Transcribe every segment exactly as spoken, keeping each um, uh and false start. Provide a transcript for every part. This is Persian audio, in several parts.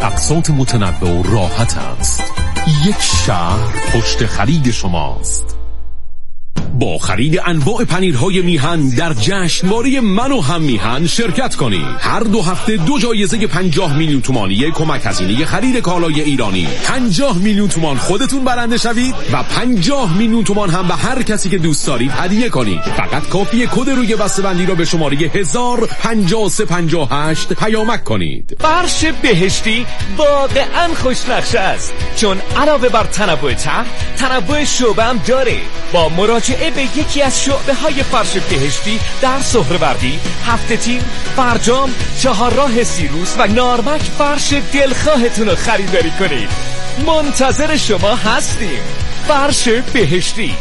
اقساط متنوع و راحت است. یک شهر پشت خرید شماست. با خرید انواع پنیرهای میهن در جشنواره من و هم میهن شرکت کنید. هر دو هفته دو جایزه پنجاه میلیون تومانی کمک هزینه خرید کالای ایرانی. پنجاه میلیون تومان خودتون برنده شوید و پنجاه میلیون تومان هم به هر کسی که دوست دارید هدیه کنید. فقط کافیه کد روی بسته‌بندی را به شماره هزار و پنجاه و سه پنجاه و هشت پیامک کنید. فرش بهشتی واقعا خوشنقشه است، چون علاوه بر تنوع طعم، تنوع شعبه هم داره. با مراجعه به یکی از شعبه های فرش بهشتی در سهروردی، هفته تیر، فرجام، چهارراه سیروس و نارمک فرش دلخواهتون رو خریداری کنید. منتظر شما هستیم. فرش بهشتی.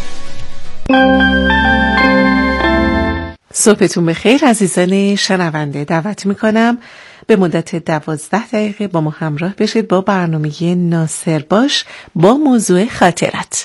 صبحتون بخیر عزیزان شنونده. دعوت میکنم به مدت دوازده دقیقه با ما همراه بشید با برنامه ناصر باش با موضوع خاطرات.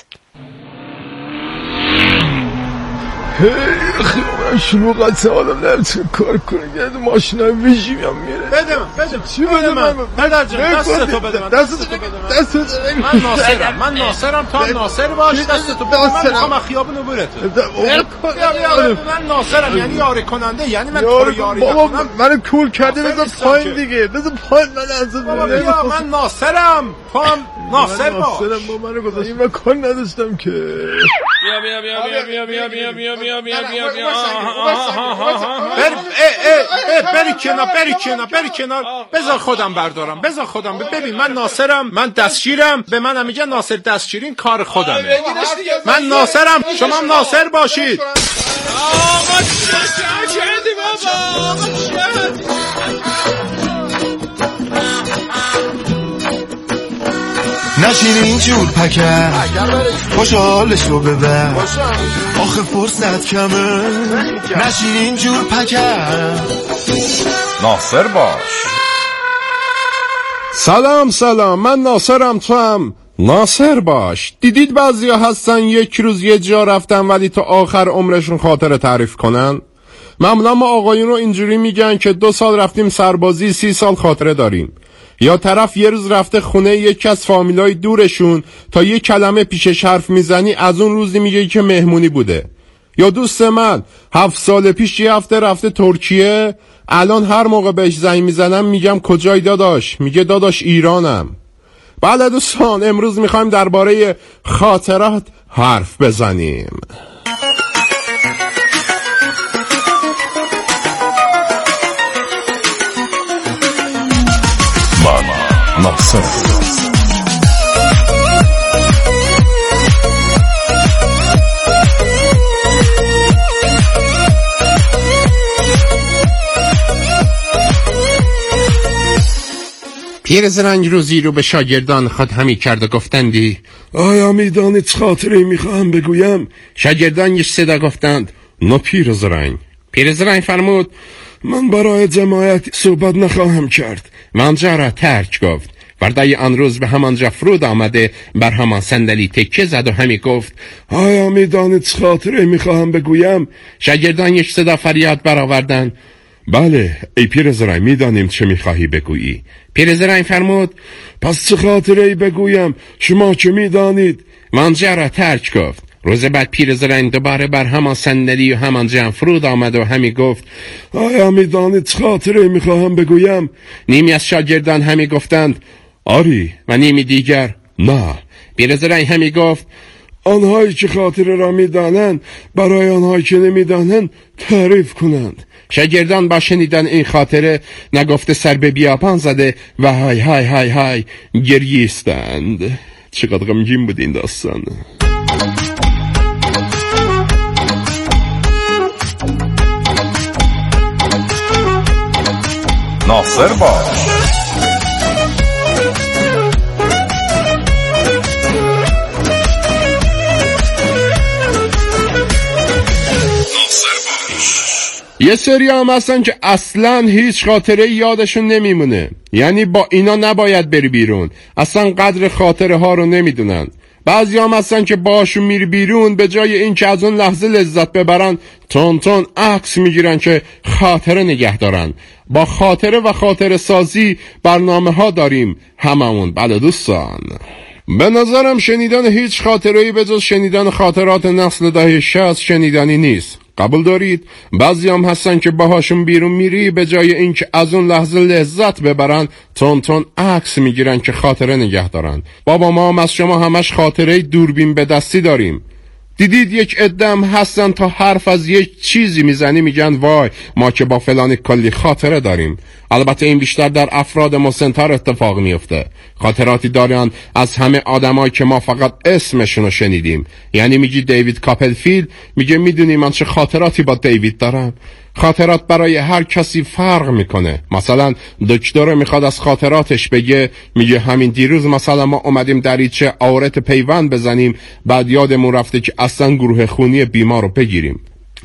خیلی شلوغ هست، آدم نمیتونه کار کنه. یه ماشین های ویژی هم میره. بده من بده چی بده من؟ پدر جان دستتو بده من. دستتو بده من. دستتو بده من. من ناصرم من ناصرم تو هم ناصر باش. دستتو بده من. من میخوام خیابونو برتو. بیا بیا من ناصرم، یعنی یاری کننده، یعنی من تو یاری بابا منو کول کرده. بذار پایین دیگه، بذار پایین. من از بابا من ناصرم تو هم ناصر باش. ناصرم با منو گذاشتی، من کار نداشتم که. بیا بیا بیا بیا بیا بیا بیا بیا بیا بیا بیا بر ای ای بری کنار بری کنار بری کنار. بذار خودم بردارم، بذار خودم. ببین من ناصرم، من دستشیرم. به منم میگه ناصر دستشیری، این کار خودمه. من ناصرم، شما هم ناصر باشید. آقا چه کردی بابا؟ آقا چه نشین اینجور پکر خوشحالش رو ببر، آخه فرصت کمه. نشین اینجور پکر. ناصر باش. سلام سلام، من ناصرم، تو هم ناصر باش. دیدید بعضی ها هستن یک روز یه جا رفتن ولی تا آخر عمرشون خاطره تعریف کنن. معمولا ما آقایون رو اینجوری میگن که دو سال رفتیم سربازی، سی سال خاطره داریم. یا طرف یه روز رفته خونه یکی از فامیلای دورشون، تا یه کلمه پیشش حرف میزنی از اون روزی میگه که مهمونی بوده. یا دوست من هفت سال پیش یه هفته رفته ترکیه، الان هر موقع بهش زنگ میزنم میگم کجای داداش؟ میگه داداش ایرانم. بله دوستان، امروز میخوایم درباره خاطرات حرف بزنیم. ناصر پیرز رنگ روزی رو به شاگردان خود همی کرد و گفتندی آیا میدانی چه خاطره میخواهم بگویم؟ شاگردان یک صدا گفتند نه پیرز رنگ. پیرز رنگ فرمود من برای جماعت صحبت نخواهم کرد و آنجا را ترک گفت. فردای آن روز به همانجا فرود آمده، بر همان صندلی تکه زد و همی گفت آیا میدانید چه خاطره میخواهم بگویم؟ شاگردان یک صدا فریاد برآوردند بله ای پیرزرعی، میدانیم چه میخواهی بگویی. پیرزرعی فرمود پس چه خاطره ای بگویم؟ شما چه میدانید؟ آنجا را ترک گفت. روز بعد پیرزرعی دوباره بر همان صندلی و همانجا فرود آمد و همی گفت آیا میدانید چه خاطره میخواهم بگویم؟ نیمی از شاگردان همی گفتند آری و نیمی دیگر نه. پیرزرعی همی گفت آنهایی که خاطره را میدانند برای آنهایی که نمیدانند تعریف کنند. شاگردان با شنیدن این خاطره نگفته سر به بیابان زده و های های های های گریستند. چقدر غمگین بود این داستان. ناصر باش. یه سری هم هستن که اصلا هیچ خاطره یادشون نمیمونه، یعنی با اینا نباید بری بیرون، اصلا قدر خاطره ها رو نمیدونن. بعضی هم هستن که باشون میری بیرون به جای این که از اون لحظه لذت ببرن تون تون عکس میگیرن که خاطره نگه دارن. با خاطره و خاطره سازی برنامه ها داریم هممون. بله دوستان، به نظرم شنیدن هیچ خاطره‌ای به جز شنیدن خاطرات نسل دهه شصت شنیدنی نیست. قبول دارید؟ بعضی هم هستن که باهاشون بیرون میری به جای اینکه از اون لحظه لذت ببرن تون تون عکس میگیرن که خاطره نگه دارن. بابا ما هم از شما همش خاطره دوربین به دستی داریم. دیدید یک عدم هستن تا حرف از یک چیزی میزنی میگن وای ما که با فلان کلی خاطره داریم. البته این بیشتر در افراد مسن‌تر اتفاق میفته. خاطراتی دارن از همه آدمایی که ما فقط اسمشون رو شنیدیم. یعنی میگی دیوید کاپلفیلد، میگه میدونی من چه خاطراتی با دیوید دارم. خاطرات برای هر کسی فرق میکنه. مثلا دکتر میخواد از خاطراتش بگه، میگه همین دیروز مثلا ما اومدیم دریچه آورت پیوند بزنیم، بعد یادمون رفته که اصلا گروه خونی بیمار رو بگیریم.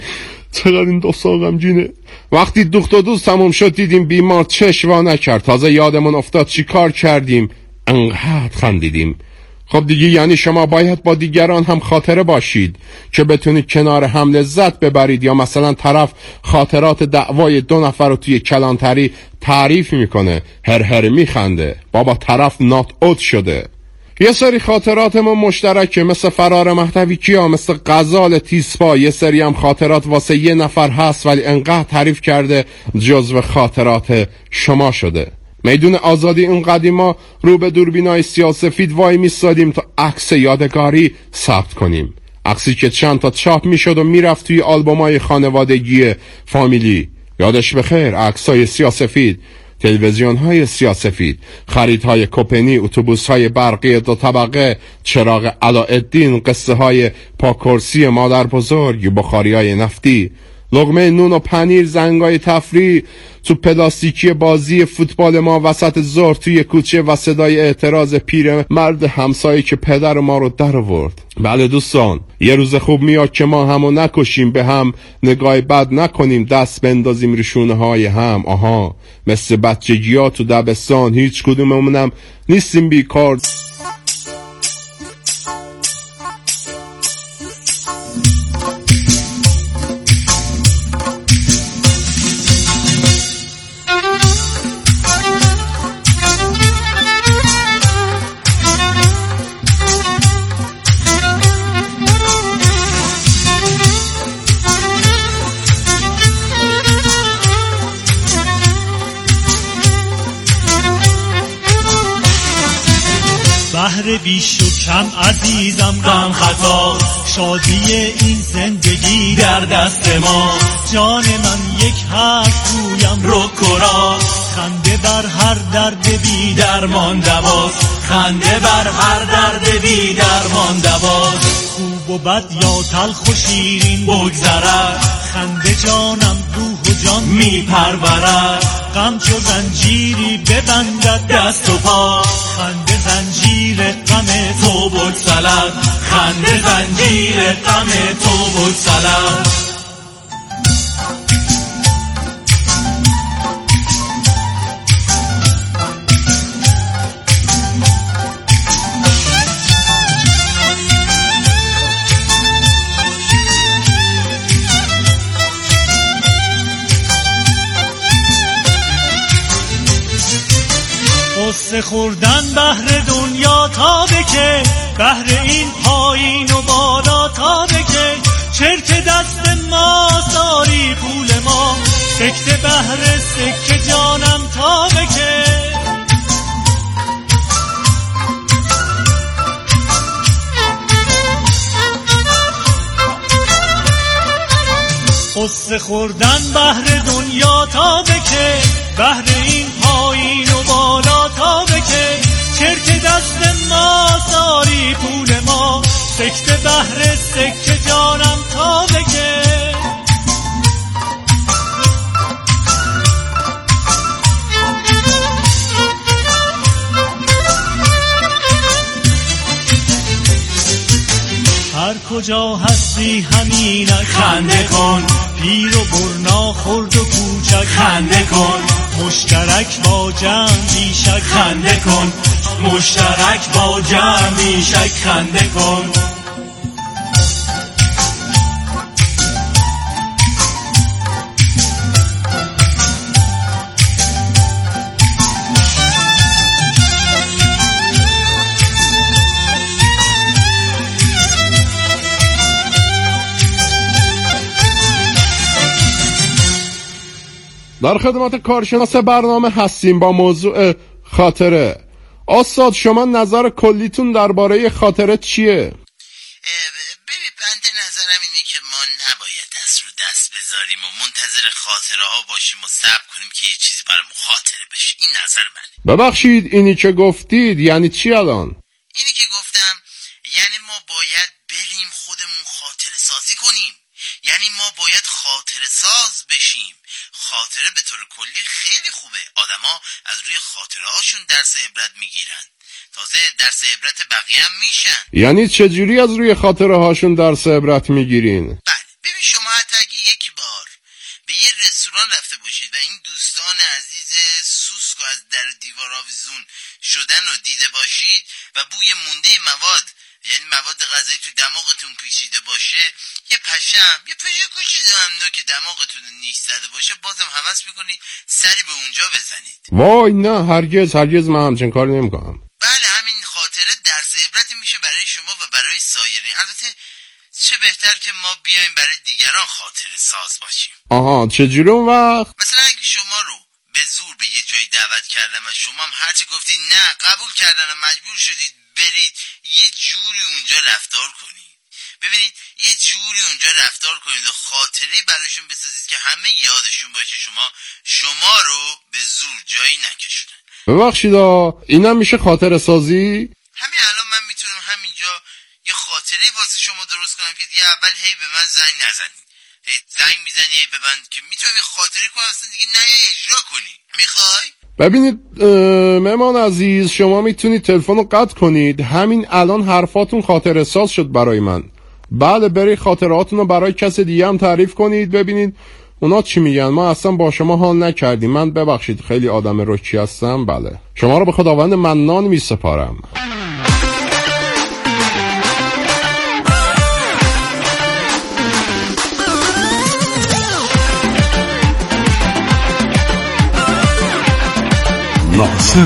چقدر این دوستا غمگینه. وقتی دوخت و دوز تموم شد دیدیم بیمار چشم وا نکرد، تازه یادمون افتاد چی کار کردیم، انقدر خندیدیم. خب دیگه یعنی شما باید با دیگران هم خاطره باشید که بتونید کنار هم لذت ببرید. یا مثلا طرف خاطرات دعوای دو نفر رو توی کلانتری تعریف میکنه، هر هر میخنده، بابا طرف نات اوت شده. یه سری خاطرات ما مشترکه، مثل فرار مهدوی کیا، مثل غزال تیسپا. یه سری هم خاطرات واسه یه نفر هست ولی انقدر تعریف کرده جزو خاطرات شما شده. میدون آزادی اون قدیما رو به دوربینای سیاه‌سفید وای میستادیم تا عکس یادگاری ثبت کنیم. عکسی که چند تا چاپ میشد و میرفت توی آلبومای خانوادگی فامیلی. یادش بخیر عکسای سیاه‌سفید، تلویزیون‌های سیاه‌سفید، خریدهای کوپنی، اتوبوس‌های برقی دو طبقه، چراغ علاءالدین، قصه‌های پاکرسی مادر بزرگ، بخاری‌های نفتی، لقمه نون و پنیر، زنگای تفریح تو پلاستیکی بازی فوتبال ما وسط ظهر توی کوچه و صدای اعتراض پیر مرد همسایه که پدر ما رو در آورد. بله دوستان، یه روز خوب میاد که ما همو نکشیم، به هم نگاه بد نکنیم، دست بندازیم رشونه های هم. آها، مثل بچگی ها تو دبستان هیچ کدوممونم نیستیم بیکار. بهر بیش و کم عزیزم غم خطا، شادی این زندگی در دست ما. جان من یک حرف گویم رو کرا، خنده بر هر درد بی درمان دواست، خنده بر هر درد بی درمان دواست. خوب و بد یا تلخ و شیرین بگذرد، خنده جانم روح و جان می پرورد. غم چو زنجیری ببندد دست و پا، خنده زنجیر غم تو بگسلد، خنده زنجیر غم تو بگسلد. قصه خوردن بهر دنیا تا بکه، بهر این پایین و بالا تا بکه. چرک دست ما ساری پول ما، سکته بهر سکه جانم تا بکه. قصه خوردن بهر دنیا تا بکه، بهر این پایین و بالا تا بکه. چرک دست ما ساری پول ما، سکته بهر سکه جانم تا بکه. هر کجا هستی همینک خنده کن، پیر و برنا خرد و کوچک خنده کن. مشترک با جمع بیشک خنده کن، مشترک با جمعی شک خنده کن. در خدمت کارشناس برنامه هستیم با موضوع خاطره. استاد شما نظر کلیتون درباره خاطره چیه؟ ببین بنده نظرم اینه که ما نباید دست رو دست بذاریم و منتظر خاطره ها باشیم و صبر کنیم که یه چیزی برامون خاطره بشه. این نظر منه. ببخشید اینی که گفتید یعنی چی الان؟ اینی که گفتم یعنی ما باید بریم خودمون خاطره سازی کنیم. یعنی ما باید خاطره ساز بشیم. خاطره به طور کلی خیلی خوبه. آدما از روی خاطره هاشون درس عبرت میگیرن. تازه درس عبرت بقیه هم میشن. یعنی چجوری از روی خاطره هاشون درس عبرت میگیرین؟ بله ببین شما حتی اگه یک بار به یه رستوران رفته باشید و این دوستان عزیز سوسکو از در دیوار آویزون شدن رو دیده باشید و بوی مونده مواد یعنی مواد غذایی تو دماغتون پیچیده باشه، یه پشم یه پشه کوچیده هم نو که دماغتون نیش زده باشه، بازم هوس میکنید سری به اونجا بزنید. وای نه هرگز هرگز من همچین کاری نمیکنم. بله همین خاطره درس عبرتی میشه برای شما و برای سایرین. البته چه بهتر که ما بیایم برای دیگران خاطره ساز باشیم. آها چجوری اون وقت؟ مثلا اگه شما رو به زور به یه جایی دعوت کردن و شما هم هرچی گفتید نه قبول کردن و مجبور شدید برید، یه جوری اونجا رفتار کنید. ببینید یه جوری اونجا رفتار کنید و خاطره براشون بسازید که همه یادشون باشه شما شما رو به زور جایی نکشونن. ببخشید اینم میشه خاطره سازی؟ همین الان من میتونم همینجا یه خاطره واسه شما درست کنم که دیگه اول هی به من زنگ نزنید، هی زنگ میزنی هی به من که میتونم یه خاطره کنم اصلا دیگه نه اجرا کنی. میخوای؟ ببینید مهمان عزیز شما میتونید تلفن رو قطع کنید. همین الان حرفاتون خاطره ساز شد برای من. بله برای خاطراتون رو برای کس دیگه هم تعریف کنید ببینید اونا چی میگن. ما اصلا با شما حال نکردیم. من ببخشید خیلی آدم رکی هستم. بله شما رو به خداوند منان میسپارم. ناصر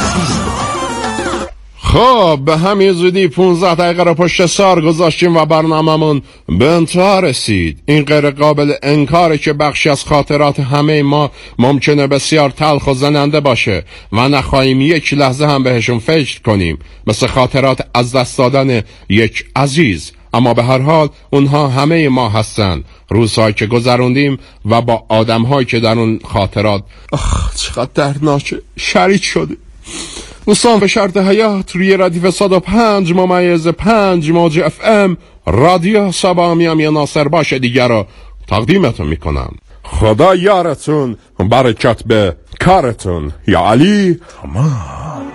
خب به همین زودی پونزده دقیقه رو پشت سر گذاشتیم و برنامه‌مون به انتها رسید. این غیر قابل انکاره که بخشی از خاطرات همه ما ممکنه بسیار تلخ و زننده باشه و نخواهیم یک لحظه هم بهشون فکر کنیم، مثل خاطرات از دست دادن یک عزیز. اما به هر حال اونها همه ما هستن، روزهایی که گذروندیم و با آدم‌هایی که در اون خاطرات آخ چقدر دردناکه شریک شده. دوستان به شرط حیات روی ردیف صد و پنج ممیز پنج موج اف ام رادیو سبا میام یا ناصر باشه دیگر رو تقدیمتون میکنم. خدا یارتون، برکت به کارتون. یا علی تمام.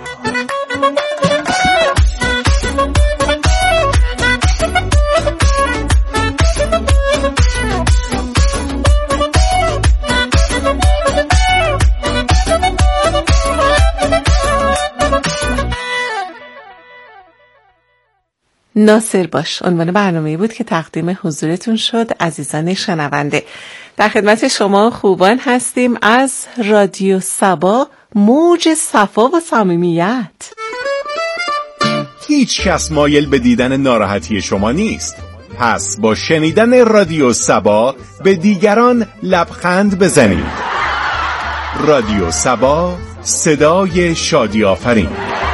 ناصر باش عنوان برنامه‌ای بود که تقدیم حضورتون شد. عزیزان شنونده در خدمت شما خوبان هستیم از رادیو سبا، موج صفا و صمیمیت. هیچ کس مایل به دیدن ناراحتی شما نیست، پس با شنیدن رادیو سبا به دیگران لبخند بزنید. رادیو سبا، صدای شادی آفرین.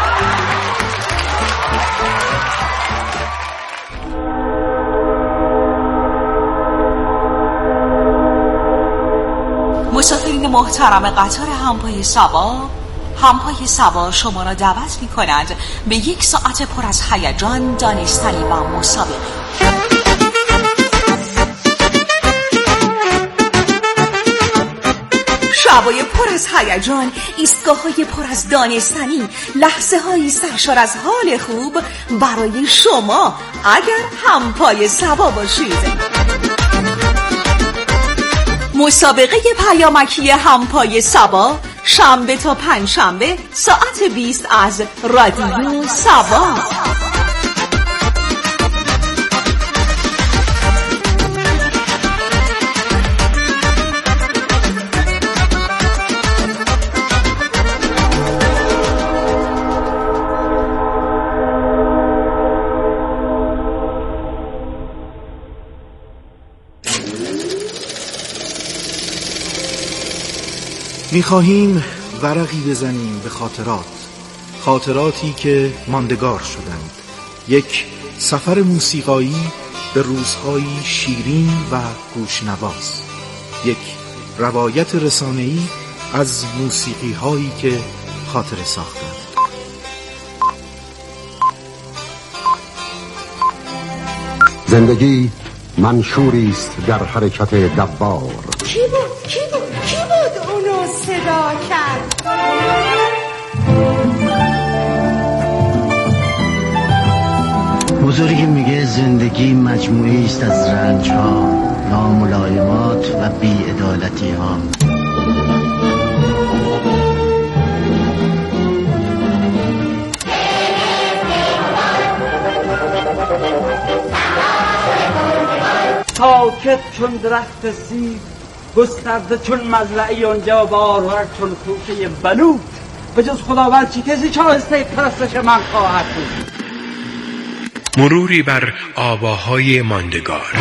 مسافرین محترم قطار همپای سبا، همپای سبا شما را دعوت می کند به یک ساعت پر از هیجان، دانستنی و مسابقه. شبای پر از هیجان، ایستگاه‌های پر از دانستنی، لحظه‌های سرشار از حال خوب برای شما اگر همپای سبا باشید. مسابقه پیامکی همپای سبا شنبه تا پنج شنبه ساعت بیست از رادیو سبا. می‌خواهیم ورقی بزنیم به خاطرات، خاطراتی که ماندگار شدند. یک سفر موسیقایی به روزهای شیرین و گوشنواز، یک روایت رسانه‌ای از موسیقی‌هایی که خاطره ساختند. زندگی منشوری است در حرکت دوار. کی بود؟ کی بود؟ کی بود اونو صدا کرد؟ بزرگی میگه زندگی مجموعی است از رنج‌ها، ناملایمات و بی‌عدالتی‌ها. ساکت چون درخت سیب، گسترده چون مزرعه آنجا، بارور چون خوشه بلوط. به جز خداوند چه کسی شایسته پرستش من خواهد بود؟ مروری بر آواهای ماندگار.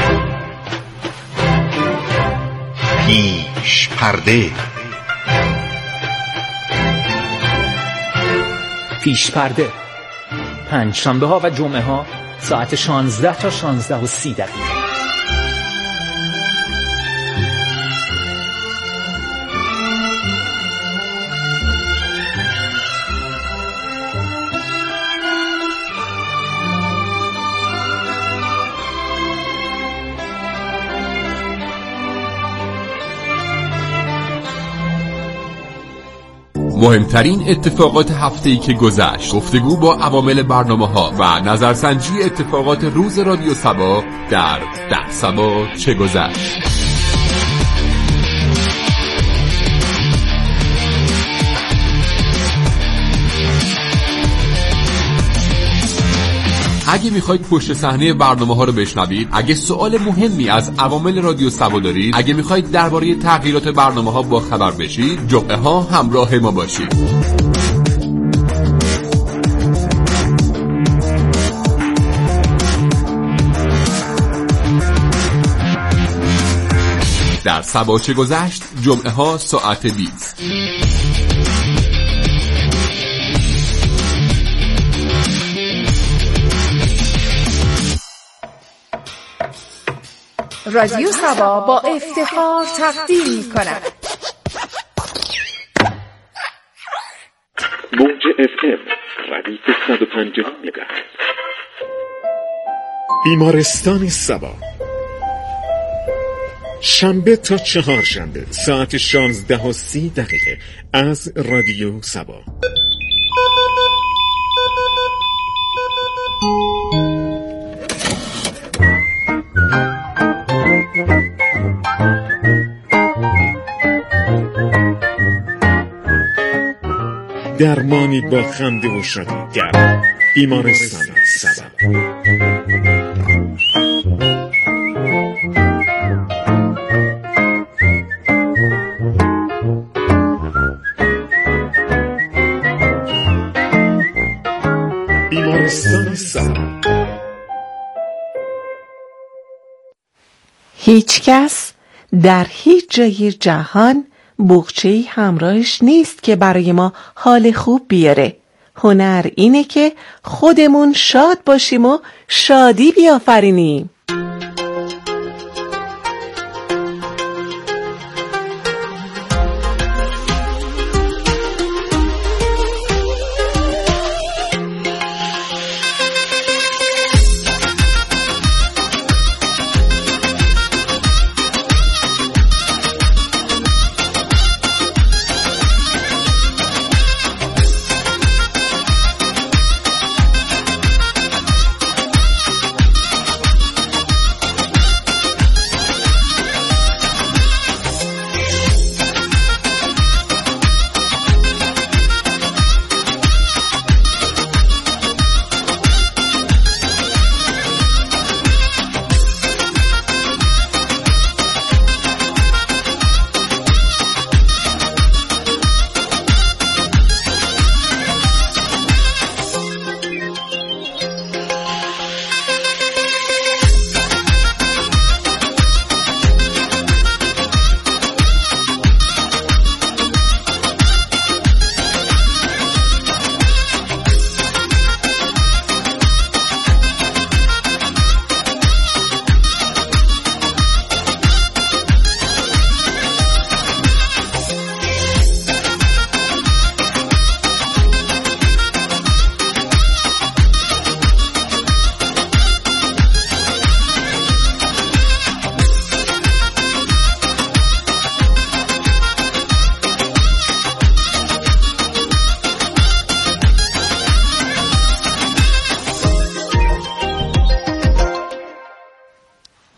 پیش پرده. پیش پرده پنج شنبه ها و جمعه ها ساعت شانزده تا شانزده و سی دقیقه. مهمترین اتفاقات هفته‌ای که گذشت، گفتگو با عوامل برنامه‌ها و نظرسنجی اتفاقات روز رادیو سبا در ده سبا چه گذشت. اگه میخواید پشت صحنه برنامه ها رو بشنوید، اگه سوال مهمی از عوامل رادیو سبا دارید، اگه میخواید درباره تغییرات برنامه ها با خبر بشید، جمعه ها همراه ما باشید. در سبا چه گذشت، جمعه ها ساعت بیست. رادیو سبا با افتخار تقدیم می‌کند موج اف ام ردیف صد و پنجاه مگاهرتز. بیمارستان سبا، شنبه تا چهار شنبه ساعت شانزده و سی دقیقه از رادیو سبا. درمانی با خنده و شادی در بیمارستان سبا. بیمارستان سبا. هیچ کس در هیچ جای جهان بغچه‌ای همراهش نیست که برای ما حال خوب بیاره. هنر اینه که خودمون شاد باشیم و شادی بیافرینیم.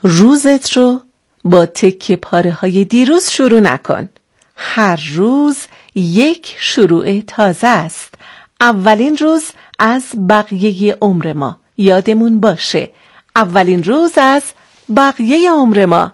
روزت رو با تکه پاره های دیروز شروع نکن. هر روز یک شروع تازه است. اولین روز از بقیه عمر ما. یادمون باشه اولین روز از بقیه عمر ما.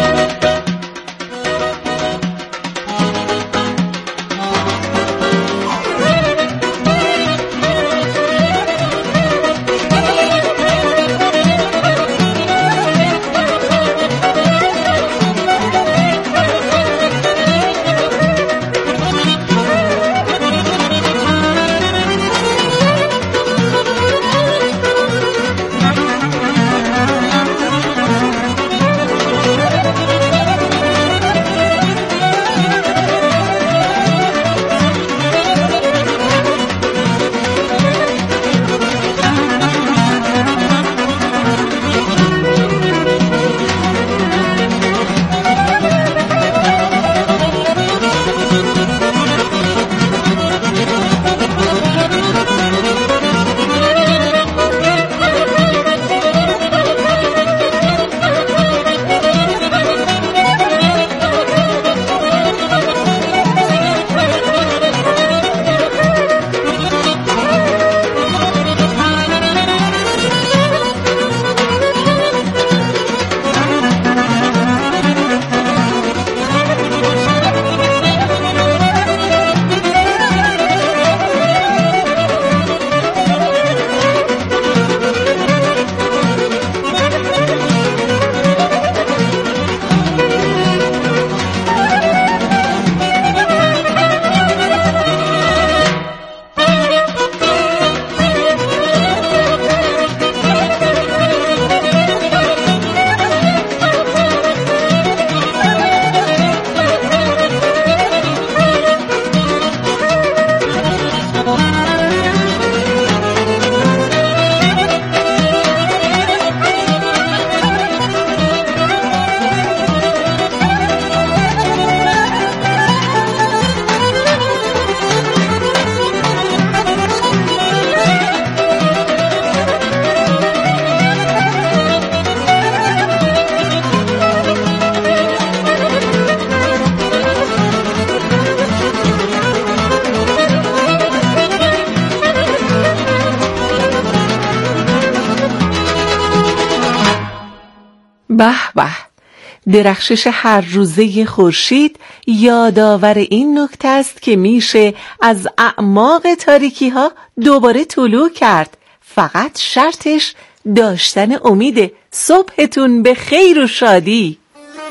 به به، درخشش هر روزه خورشید یادآور این نکته است که میشه از اعماق تاریکی ها دوباره طلوع کرد. فقط شرطش داشتن امید. صبحتون به خیر و شادی.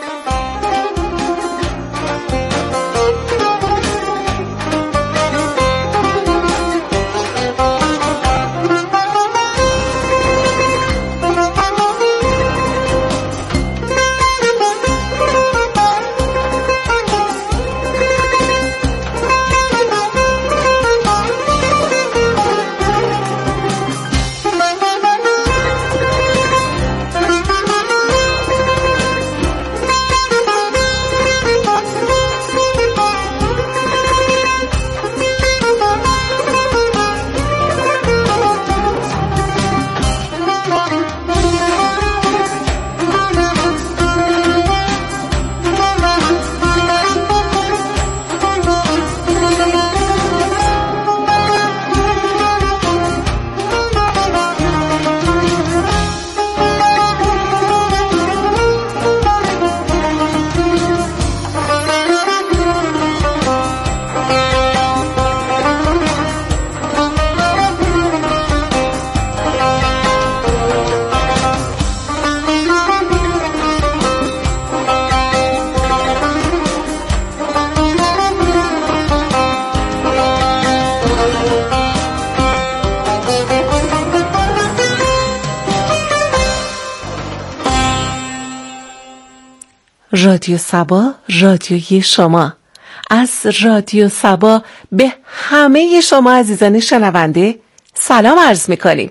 رادیو صبا، رادیوی شما. از رادیو صبا به همه شما عزیزان شنونده سلام عرض میکنیم.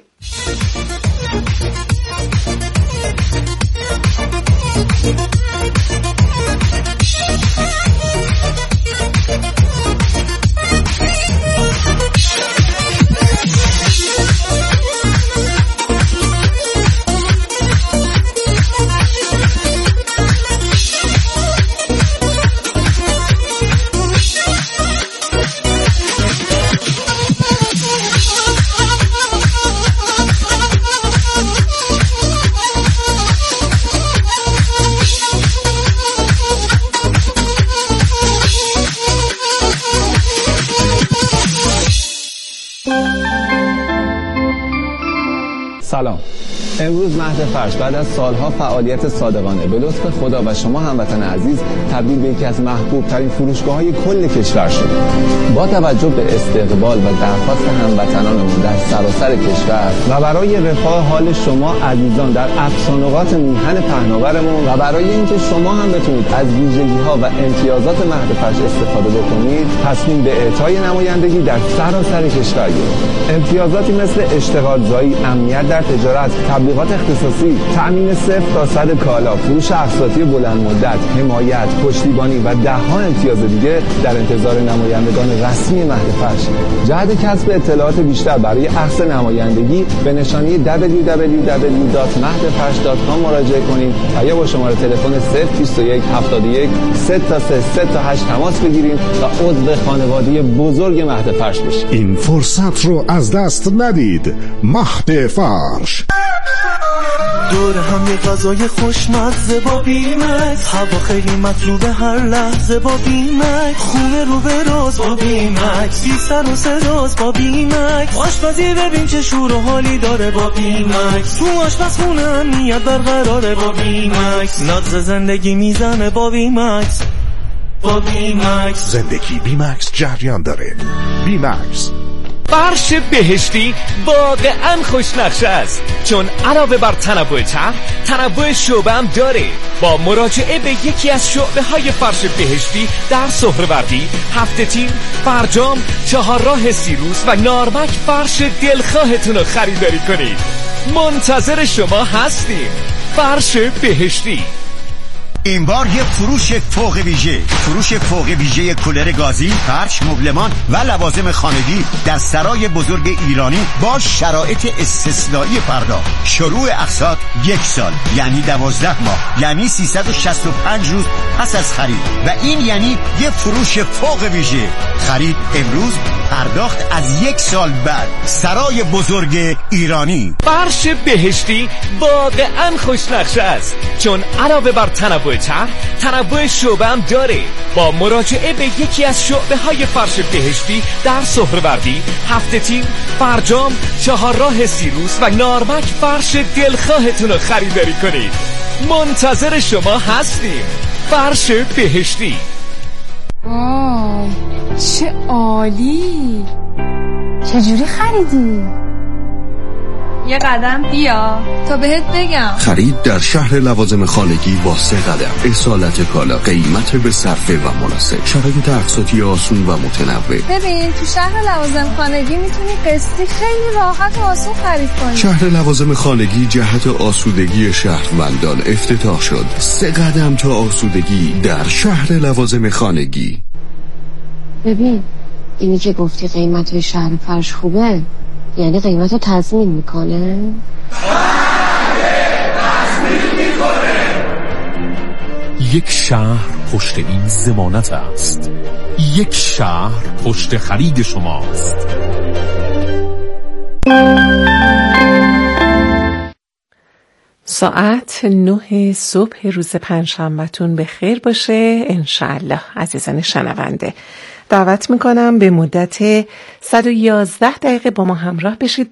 سلام. امروز مهد فرش بعد از سالها فعالیت صادقانه به لطف خدا و شما هموطن عزیز تبدیل به یکی از محبوب ترین فروشگاه‌های کل کشور شد. با توجه به استقبال و درخواست هموطنانمون در سراسر کشور و برای رفاه حال شما عزیزان در اقصانقاط میهن پهناورمون و برای اینکه شما هم بتونید از ویژگی‌ها و امتیازات مهد فرش استفاده بکنید، تصمیم به اعطای نمایندگی در سراسر کشور گرفتیم. امتیازاتی مثل اشتغالزایی، امنیت در تجارت، تبلیغات اختصاصی، تأمین صفر تا صد کالا، فروش اقساطی بلند مدت، حمایت، پشتیبانی و ده‌ها امتیاز دیگه در انتظار نمایندگان رسمی مهد فرش. جهت کسب اطلاعات بیشتر برای اخذ نمایندگی به نشانی دبلیو دبلیو دبلیو دات مهد فرش دات کام مراجعه کنید و یا با شماره تلفن صفر بیست و یک هفتاد و یک سه تا سه سه تا هشت تماس بگیرید و عضو خانواده بزرگ مهد فرش بشید. این فرصت رو از دست ندید. مهد فرش. دور هم یه غذای خوشمزه با بیمکس، هوا خیلی مطلوبه هر لحظه با بیمکس، خونه رو به راز با بیمکس، بی سر و صداست با بیمکس، آشپزی ببین چه شور و حالی داره با بیمکس، تو آشپزخونه امنیت برقراره با بیمکس، نغز زندگی میزنه با بیمکس، با بیمکس. زندگی بیمکس جریان داره. بیمکس. فرش بهشتی واقعا خوشنقشه است، چون علاوه بر تنوع طرح، تنوع شعبه هم داره. با مراجعه به یکی از شعبه های فرش بهشتی در سهروردی، هفته تیر، فرجام، چهارراه سیروس و نارمک فرش دلخواهتون رو خریداری کنید. منتظر شما هستیم. فرش بهشتی. این بار یه فروش فوق ویژه، فروش فوق ویژه کولر گازی، فرش، مبلمان و لوازم خانگی در سرای بزرگ ایرانی با شرایط استثنایی پرداخت. شروع اقساط یک سال، یعنی دوازده ماه، یعنی سیصد و شصت و پنج روز پس از خرید، و این یعنی یه فروش فوق ویژه. خرید امروز، پرداخت از یک سال بعد. سرای بزرگ ایرانی. فرش بهشتی واقعا خوشنقشه است، چون علاوه بر تنوع طرح، تنوع شعبه هم داره. با مراجعه به یکی از شعبه های فرش بهشتی در سهروردی، هفته تیر، فرجام، چهارراه سیروس و نارمک فرش دلخواهتون رو خریداری کنید. منتظر شما هستیم. فرش بهشتی. وای چه عالی! چجوری خریدی؟ یه قدم بیا تا بهت بگم. خرید در شهر لوازم خانگی با سه قدم. اصالت کالا، قیمت به صرفه و مناسب، شرایط اقساطی آسون و متنوع. ببین تو شهر لوازم خانگی میتونی قسطی خیلی راحت و آسون خرید کنی. شهر لوازم خانگی جهت آسودگی شهروندان افتتاح شد. سه قدم تا آسودگی در شهر لوازم خانگی. ببین اینی که گفتی قیمت شهر فرش خوبه، یعنی قیمت رو تضمین میکنه؟ یک شهر پشت این ضمانت است. یک شهر پشت خرید شماست. ساعت نه صبح روز پنجشنبه‌تون به خیر باشه انشالله. عزیزان شنونده، دعوت میکنم به مدت صد و یازده دقیقه با ما همراه بشید